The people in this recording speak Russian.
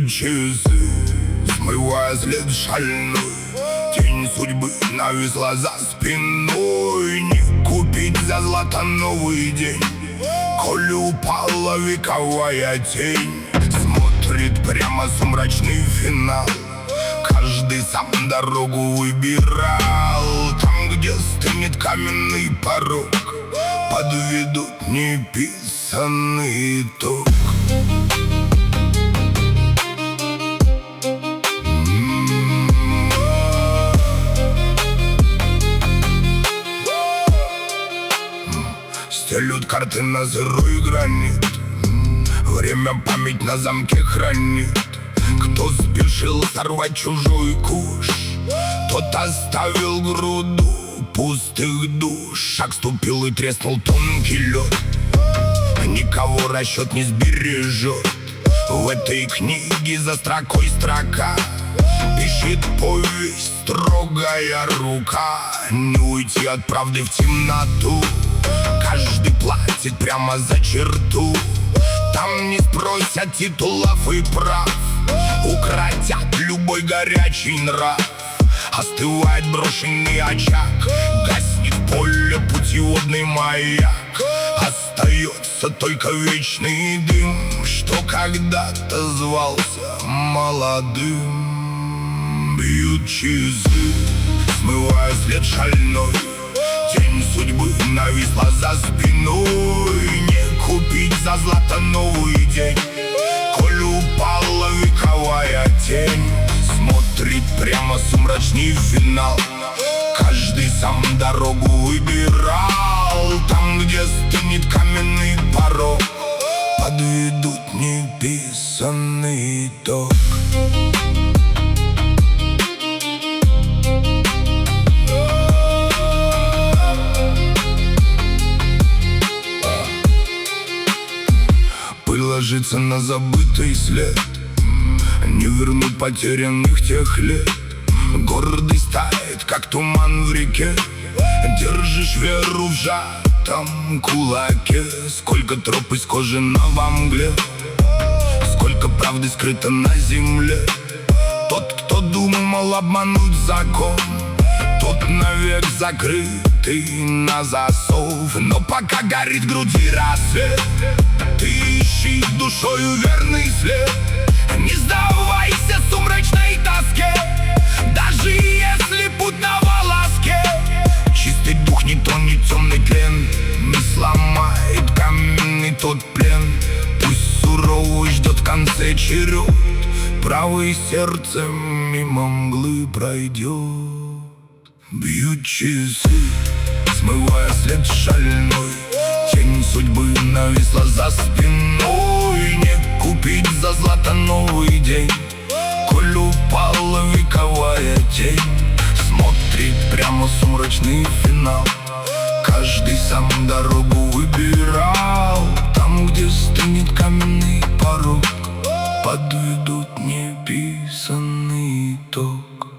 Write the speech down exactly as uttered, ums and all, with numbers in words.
Бьют часы, смывая след шальной. Тень судьбы нависла за спиной. Не купить за злато новый день, коли упала вековая тень. Смотрит прямо сумрачный финал. Каждый сам дорогу выбирал. Там, где стынет каменный порог, подведут неписанный итог. Стелют карты на сырой гранит. Время память на замке хранит. Кто спешил сорвать чужой куш, тот оставил груду пустых душ. Шаг ступил и треснул тонкий лед. Никого расчет не сбережет. В этой книге за строкой строка пишет повесть строгая рука. Не уйти от правды в темноту. Каждый платит прямо за черту. Там не спросят титулов и прав. Укротят любой горячий нрав. Остывает брошенный очаг. Гаснет в поле путеводный маяк. Остается только вечный дым, что когда-то звался молодым. Бьют часы, смывая след шальной. Тень судьбы нависла за спиной. Не купить за злато новый день, коль упала вековая тень. Смотрит прямо сумрачный финал. Каждый сам дорогу выбирал. Там, где стынет каменный порог, подведут неписанный итог. Пыль ложится на забытый след. Не вернуть потерянных тех лет. Гордость тает, как туман в реке. Держишь веру в сжатом кулаке. Сколько троп из кожи во мгле, сколько правды скрыто на земле. Тот, кто думал обмануть закон, тот навек закрытый на засов. Но пока горит в груди рассвет, ты ищи душою верный след. Не сдавайся сумрачной тоске, даже если путь на волоске. Чистый дух не тонет темный тлен, не сломает каменный тот плен. Пусть суровый ждет в конце черед, правое сердце мимо мглы пройдет. Бьют часы, смывая след шальной. Тень судьбы нависла за спиной. Не купить за злато новый день, коль упала вековая тень. Смотрит прямо сумрачный финал. Каждый сам дорогу выбирал. Там, где стынет каменный порог, подведут неписанный итог.